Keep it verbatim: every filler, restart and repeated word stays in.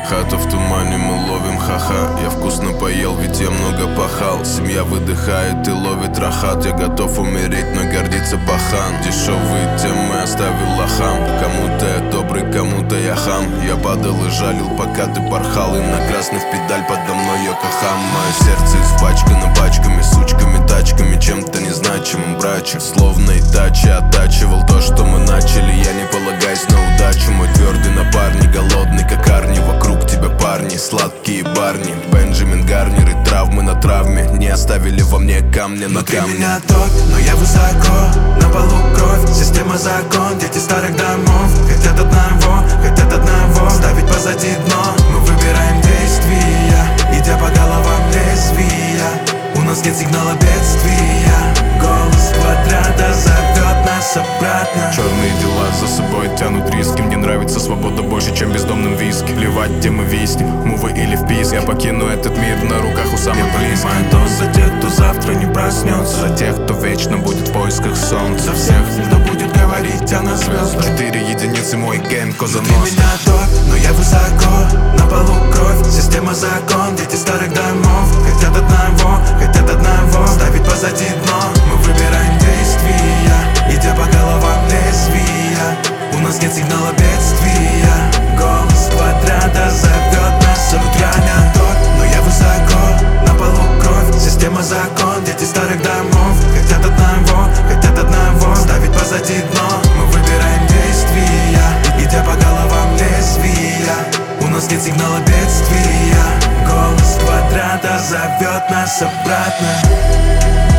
Хата в тумане, мы ловим ха-ха. Я вкусно поел, ведь я много пахал. Семья выдыхает и ловит рахат. Я готов умереть, но гордится пахан. Дешевые темы оставил лохам. Кому-то я добрый, кому-то я хам. Я падал и жалил, пока ты порхал. И на красных педаль подо мной Йокохам. Мое сердце испачкано пачками, сучками, тачками, чем-то незначимым брачем. Словно и тачи оттачивал то, что мы начали. Я не полагаюсь на удачу. Мой твердый напарник, голодный как Арни. Вокруг тебя парни, сладкие барни. Бенджамин Гарнер и травмы на травме не оставили во мне камня на Внутри камне. меня ток, но я высоко. На полу кровь, система закон. Дети старых домов хотят одного, хотят одного ставить позади дно. Мы выбираем действия, идя по головам лезвия. У нас нет сигнала бедствия. Голос квадрата зовет нас обратно. Черные дела за собой тянут риски. Мне нравится свобода больше, чем бездомным виски. Плевать, где мы виснем, мувы или в писк. Я покину этот мир на руках у самых близких. То за тех, кто завтра не проснется, За тех, кто вечно будет в поисках солнца. за всех, кто будет говорить о нас звездах. Четыре единицы, мой гейм, Коза Внутри Ностра. меня ток, но я высоко. На полу кровь, система закон. Дети старых домов хотят одного, хотят одного ставить позади дно. Мы выбираем действия, идя по головам лезвия. У нас нет сигнала бедствия. Голос квадрата зовет нас обратно. Ток, но я высоко. На полу кровь, система закон. Дети старых домов хотят одного, хотят одного ставить позади дно. Мы выбираем действия, идя по головам лезвия. У нас нет сигнала бедствия. Голос квадрата зовет нас обратно.